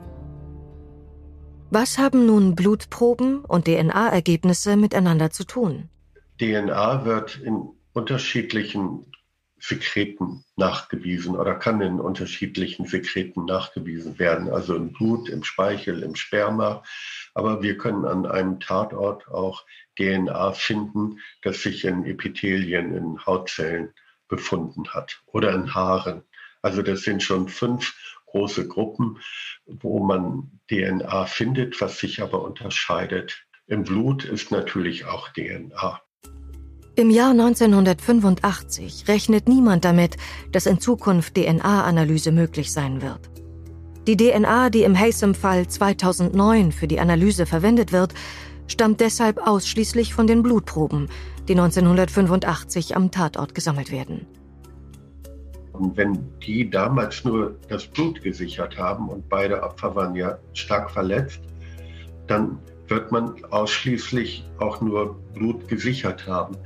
Was haben nun Blutproben und D N A-Ergebnisse miteinander zu tun? D N A wird in unterschiedlichen Sekreten nachgewiesen oder kann in unterschiedlichen Sekreten nachgewiesen werden, also im Blut, im Speichel, im Sperma. Aber wir können an einem Tatort auch D N A finden, das sich in Epithelien, in Hautzellen befunden hat oder in Haaren. Also das sind schon fünf große Gruppen, wo man D N A findet, was sich aber unterscheidet. Im Blut ist natürlich auch D N A. Im Jahr neunzehnhundertfünfundachtzig rechnet niemand damit, dass in Zukunft D N A-Analyse möglich sein wird. Die D N A, die im Haysom-Fall zweitausendneun für die Analyse verwendet wird, stammt deshalb ausschließlich von den Blutproben, die neunzehnhundertfünfundachtzig am Tatort gesammelt werden. Und wenn die damals nur das Blut gesichert haben und beide Opfer waren ja stark verletzt, dann wird man ausschließlich auch nur Blut gesichert haben.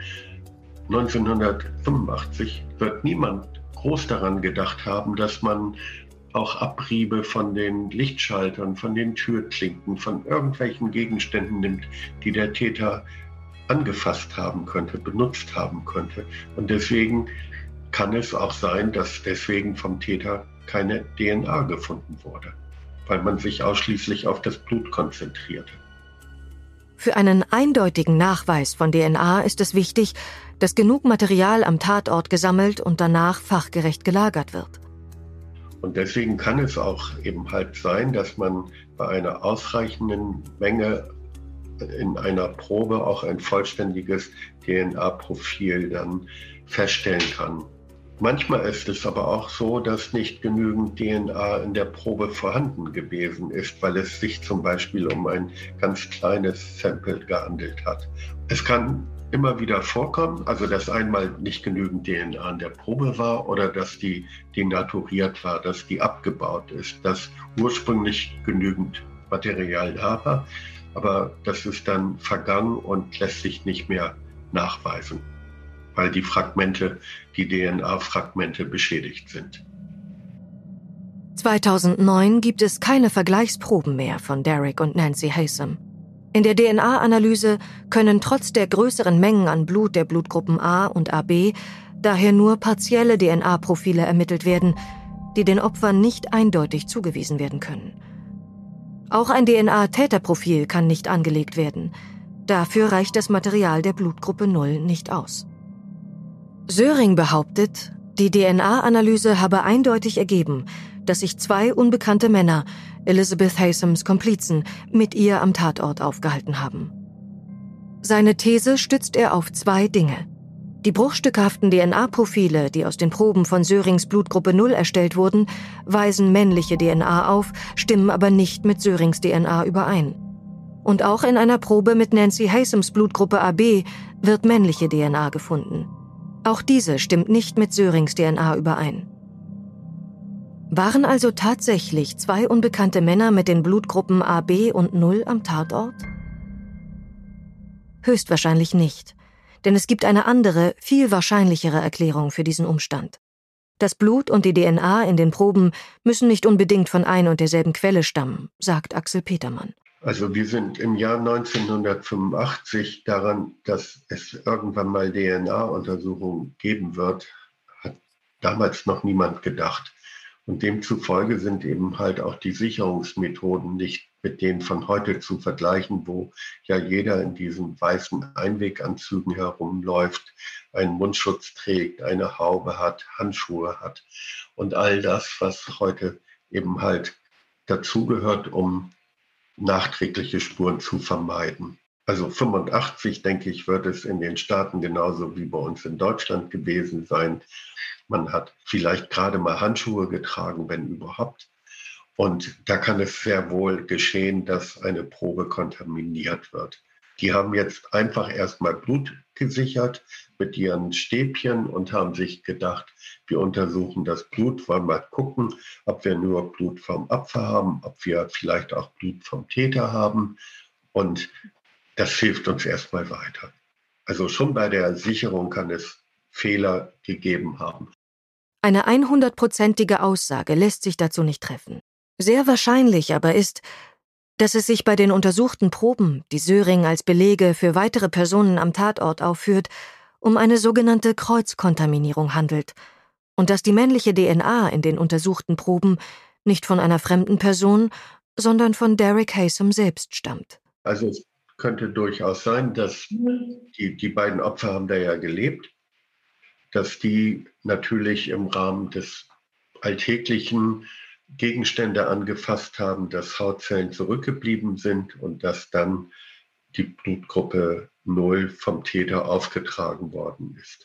neunzehnhundertfünfundachtzig wird niemand groß daran gedacht haben, dass man auch Abriebe von den Lichtschaltern, von den Türklinken, von irgendwelchen Gegenständen nimmt, die der Täter angefasst haben könnte, benutzt haben könnte. Und deswegen kann es auch sein, dass deswegen vom Täter keine D N A gefunden wurde, weil man sich ausschließlich auf das Blut konzentrierte. Für einen eindeutigen Nachweis von D N A ist es wichtig, dass genug Material am Tatort gesammelt und danach fachgerecht gelagert wird. Und deswegen kann es auch eben halt sein, dass man bei einer ausreichenden Menge in einer Probe auch ein vollständiges D N A-Profil dann feststellen kann. Manchmal ist es aber auch so, dass nicht genügend D N A in der Probe vorhanden gewesen ist, weil es sich zum Beispiel um ein ganz kleines Sample gehandelt hat. Es kann immer wieder vorkommen, also dass einmal nicht genügend D N A in der Probe war oder dass die denaturiert war, dass die abgebaut ist, dass ursprünglich genügend Material da war, aber das ist dann vergangen und lässt sich nicht mehr nachweisen, weil die Fragmente, die D N A-Fragmente beschädigt sind. zweitausendneun gibt es keine Vergleichsproben mehr von Derek und Nancy Haysom. In der D N A-Analyse können trotz der größeren Mengen an Blut der Blutgruppen A und A B daher nur partielle D N A-Profile ermittelt werden, die den Opfern nicht eindeutig zugewiesen werden können. Auch ein D N A-Täterprofil kann nicht angelegt werden. Dafür reicht das Material der Blutgruppe null nicht aus. Söring behauptet, die D N A-Analyse habe eindeutig ergeben, dass sich zwei unbekannte Männer, Elizabeth Haysoms Komplizen, mit ihr am Tatort aufgehalten haben. Seine These stützt er auf zwei Dinge. Die bruchstückhaften D N A-Profile, die aus den Proben von Sörings Blutgruppe null erstellt wurden, weisen männliche D N A auf, stimmen aber nicht mit Sörings D N A überein. Und auch in einer Probe mit Nancy Haysoms Blutgruppe A B wird männliche D N A gefunden. Auch diese stimmt nicht mit Sörings D N A überein. Waren also tatsächlich zwei unbekannte Männer mit den Blutgruppen A B und null am Tatort? Höchstwahrscheinlich nicht, denn es gibt eine andere, viel wahrscheinlichere Erklärung für diesen Umstand. Das Blut und die D N A in den Proben müssen nicht unbedingt von ein und derselben Quelle stammen, sagt Axel Petermann. Also wir sind im Jahr neunzehnhundertfünfundachtzig daran, dass es irgendwann mal D N A-Untersuchungen geben wird, hat damals noch niemand gedacht. Und demzufolge sind eben halt auch die Sicherungsmethoden nicht mit denen von heute zu vergleichen, wo ja jeder in diesen weißen Einweganzügen herumläuft, einen Mundschutz trägt, eine Haube hat, Handschuhe hat und all das, was heute eben halt dazugehört, um nachträgliche Spuren zu vermeiden. Also fünfundachtzig, denke ich, wird es in den Staaten genauso wie bei uns in Deutschland gewesen sein. Man hat vielleicht gerade mal Handschuhe getragen, wenn überhaupt. Und da kann es sehr wohl geschehen, dass eine Probe kontaminiert wird. Die haben jetzt einfach erstmal Blut gesichert mit ihren Stäbchen und haben sich gedacht, wir untersuchen das Blut, wollen mal gucken, ob wir nur Blut vom Opfer haben, ob wir vielleicht auch Blut vom Täter haben. Und das hilft uns erstmal weiter. Also schon bei der Sicherung kann es Fehler gegeben haben. Eine hundertprozentige Aussage lässt sich dazu nicht treffen. Sehr wahrscheinlich aber ist, dass es sich bei den untersuchten Proben, die Söring als Belege für weitere Personen am Tatort aufführt, um eine sogenannte Kreuzkontaminierung handelt und dass die männliche D N A in den untersuchten Proben nicht von einer fremden Person, sondern von Derek Haysom selbst stammt. Also es könnte durchaus sein, dass die, die beiden Opfer haben da ja gelebt, dass die natürlich im Rahmen des alltäglichen Gegenstände angefasst haben, dass Hautzellen zurückgeblieben sind und dass dann die Blutgruppe null vom Täter aufgetragen worden ist.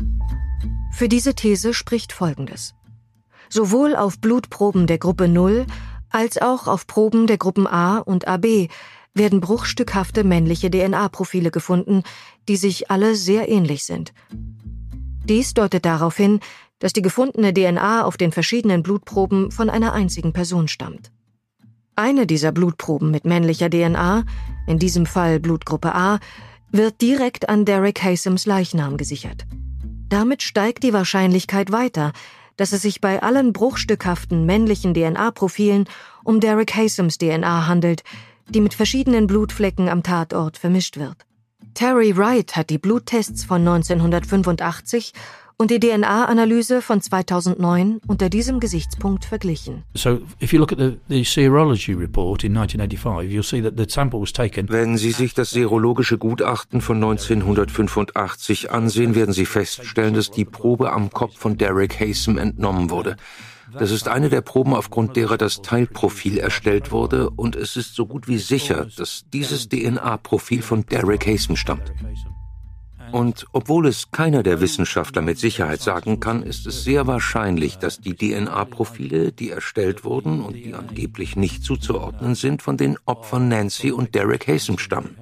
Für diese These spricht Folgendes. Sowohl auf Blutproben der Gruppe null als auch auf Proben der Gruppen A und A B werden bruchstückhafte männliche D N A-Profile gefunden, die sich alle sehr ähnlich sind. Dies deutet darauf hin, dass die gefundene D N A auf den verschiedenen Blutproben von einer einzigen Person stammt. Eine dieser Blutproben mit männlicher D N A, in diesem Fall Blutgruppe A, wird direkt an Derek Hasems Leichnam gesichert. Damit steigt die Wahrscheinlichkeit weiter, dass es sich bei allen bruchstückhaften männlichen D N A-Profilen um Derek Hasems D N A handelt, die mit verschiedenen Blutflecken am Tatort vermischt wird. Terry Wright hat die Bluttests von neunzehnhundertfünfundachtzig und die D N A-Analyse von zweitausendneun unter diesem Gesichtspunkt verglichen. So, if you look at the, the serology report in nineteen eighty-five, you'll see that the sample was taken. Wenn Sie sich das serologische Gutachten von neunzehnhundertfünfundachtzig ansehen, werden Sie feststellen, dass die Probe am Kopf von Derek Hasem entnommen wurde. Das ist eine der Proben, aufgrund derer das Teilprofil erstellt wurde, und es ist so gut wie sicher, dass dieses D N A-Profil von Derek Hasem stammt. Und obwohl es keiner der Wissenschaftler mit Sicherheit sagen kann, ist es sehr wahrscheinlich, dass die D N A-Profile, die erstellt wurden und die angeblich nicht zuzuordnen sind, von den Opfern Nancy und Derek Hasem stammen.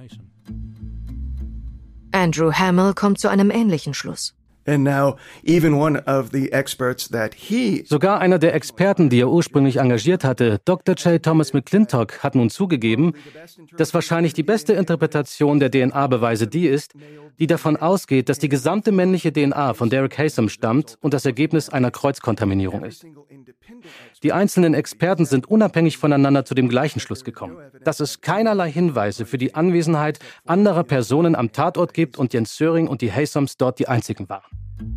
Andrew Hamill kommt zu einem ähnlichen Schluss. Sogar einer der Experten, die er ursprünglich engagiert hatte, Doktor J. Thomas McClintock, hat nun zugegeben, dass wahrscheinlich die beste Interpretation der D N A-Beweise die ist, die davon ausgeht, dass die gesamte männliche D N A von Derek Hasem stammt und das Ergebnis einer Kreuzkontaminierung ist. Die einzelnen Experten sind unabhängig voneinander zu dem gleichen Schluss gekommen, dass es keinerlei Hinweise für die Anwesenheit anderer Personen am Tatort gibt und Jens Söring und die Hasems dort die einzigen waren.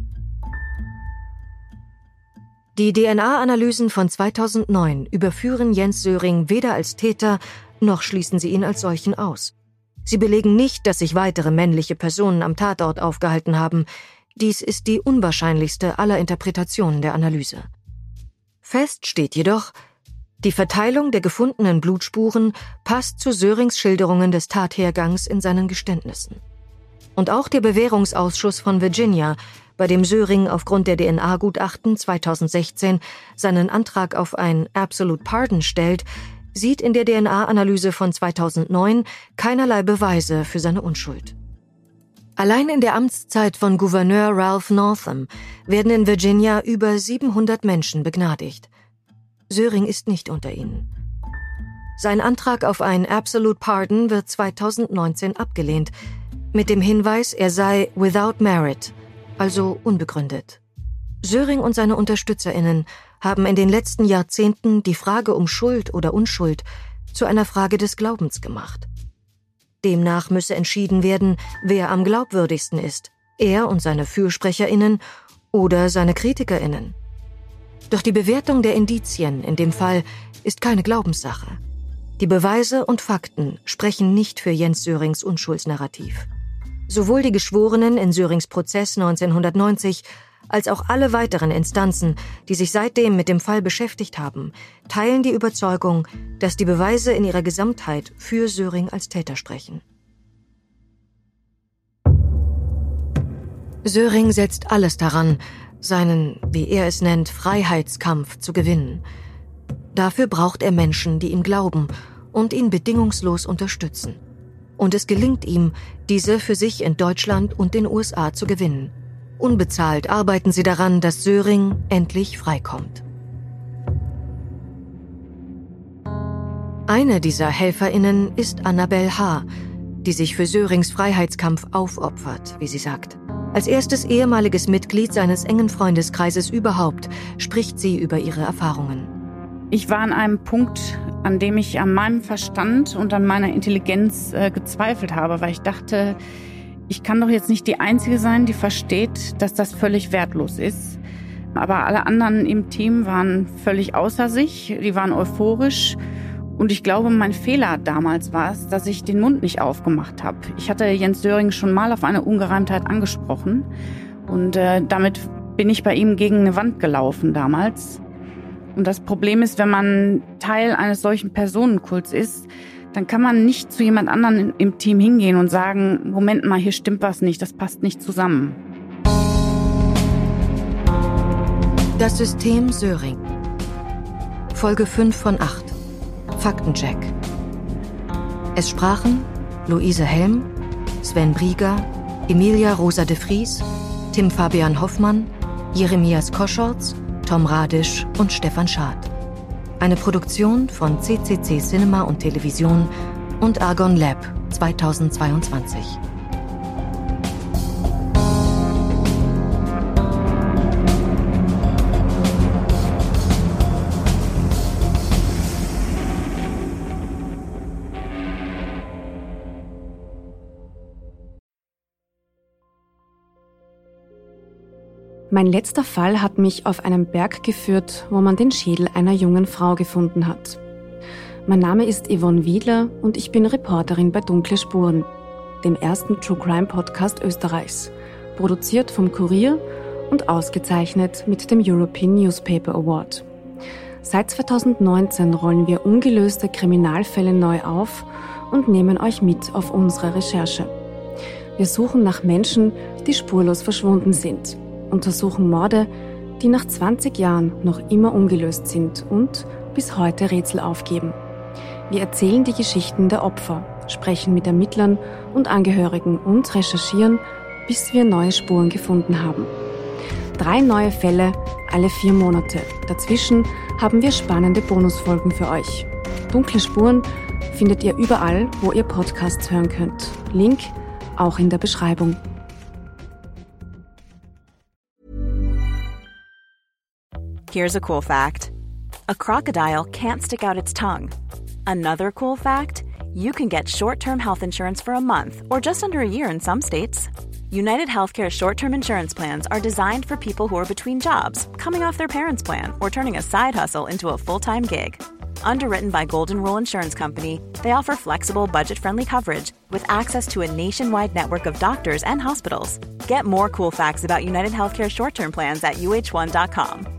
Die D N A-Analysen von zweitausendneun überführen Jens Söring weder als Täter, noch schließen sie ihn als solchen aus. Sie belegen nicht, dass sich weitere männliche Personen am Tatort aufgehalten haben. Dies ist die unwahrscheinlichste aller Interpretationen der Analyse. Fest steht jedoch, die Verteilung der gefundenen Blutspuren passt zu Sörings Schilderungen des Tathergangs in seinen Geständnissen. Und auch der Bewährungsausschuss von Virginia, bei dem Söring aufgrund der D N A-Gutachten zweitausendsechzehn seinen Antrag auf ein Absolute Pardon stellt, sieht in der D N A-Analyse von zweitausendneun keinerlei Beweise für seine Unschuld. Allein in der Amtszeit von Gouverneur Ralph Northam werden in Virginia über siebenhundert Menschen begnadigt. Söring ist nicht unter ihnen. Sein Antrag auf ein Absolute Pardon wird zweitausendneunzehn abgelehnt, mit dem Hinweis, er sei without merit, also unbegründet. Söring und seine UnterstützerInnen haben in den letzten Jahrzehnten die Frage um Schuld oder Unschuld zu einer Frage des Glaubens gemacht. Demnach müsse entschieden werden, wer am glaubwürdigsten ist, er und seine FürsprecherInnen oder seine KritikerInnen. Doch die Bewertung der Indizien in dem Fall ist keine Glaubenssache. Die Beweise und Fakten sprechen nicht für Jens Sörings Unschuldsnarrativ. Sowohl die Geschworenen in Sörings Prozess neunzehnhundertneunzig als auch alle weiteren Instanzen, die sich seitdem mit dem Fall beschäftigt haben, teilen die Überzeugung, dass die Beweise in ihrer Gesamtheit für Söring als Täter sprechen. Söring setzt alles daran, seinen, wie er es nennt, Freiheitskampf zu gewinnen. Dafür braucht er Menschen, die ihm glauben und ihn bedingungslos unterstützen. Und es gelingt ihm, diese für sich in Deutschland und den U S A zu gewinnen. Unbezahlt arbeiten sie daran, dass Söring endlich freikommt. Eine dieser HelferInnen ist Annabelle H., die sich für Sörings Freiheitskampf aufopfert, wie sie sagt. Als erstes ehemaliges Mitglied seines engen Freundeskreises überhaupt spricht sie über ihre Erfahrungen. Ich war an einem Punkt, an dem ich an meinem Verstand und an meiner Intelligenz äh, gezweifelt habe, weil ich dachte, ich kann doch jetzt nicht die Einzige sein, die versteht, dass das völlig wertlos ist. Aber alle anderen im Team waren völlig außer sich, die waren euphorisch. Und ich glaube, mein Fehler damals war es, dass ich den Mund nicht aufgemacht habe. Ich hatte Jens Söring schon mal auf eine Ungereimtheit angesprochen. Und äh, damit bin ich bei ihm gegen eine Wand gelaufen damals. Und das Problem ist, wenn man Teil eines solchen Personenkults ist, dann kann man nicht zu jemand anderem im Team hingehen und sagen, Moment mal, hier stimmt was nicht, das passt nicht zusammen. Das System Söring. Folge fünf von acht. Faktencheck. Es sprachen Luise Helm, Sven Brieger, Emilia Rosa de Vries, Tim Fabian Hoffmann, Jeremias Koschorz, Tom Radisch und Stefan Schad. Eine Produktion von C C C Cinema und Television und Argon Lab zweitausendzweiundzwanzig. Mein letzter Fall hat mich auf einen Berg geführt, wo man den Schädel einer jungen Frau gefunden hat. Mein Name ist Yvonne Wiedler und ich bin Reporterin bei Dunkle Spuren, dem ersten True Crime Podcast Österreichs, produziert vom Kurier und ausgezeichnet mit dem European Newspaper Award. Seit zweitausendneunzehn rollen wir ungelöste Kriminalfälle neu auf und nehmen euch mit auf unsere Recherche. Wir suchen nach Menschen, die spurlos verschwunden sind, untersuchen Morde, die nach zwanzig Jahren noch immer ungelöst sind und bis heute Rätsel aufgeben. Wir erzählen die Geschichten der Opfer, sprechen mit Ermittlern und Angehörigen und recherchieren, bis wir neue Spuren gefunden haben. Drei neue Fälle, alle vier Monate. Dazwischen haben wir spannende Bonusfolgen für euch. Dunkle Spuren findet ihr überall, wo ihr Podcasts hören könnt. Link auch in der Beschreibung. Here's a cool fact. A crocodile can't stick out its tongue. Another cool fact, you can get short-term health insurance for a month or just under a year in some states. United Healthcare short-term insurance plans are designed for people who are between jobs, coming off their parents' plan, or turning a side hustle into a full-time gig. Underwritten by Golden Rule Insurance Company, they offer flexible, budget-friendly coverage with access to a nationwide network of doctors and hospitals. Get more cool facts about United Healthcare short-term plans at U H one dot com.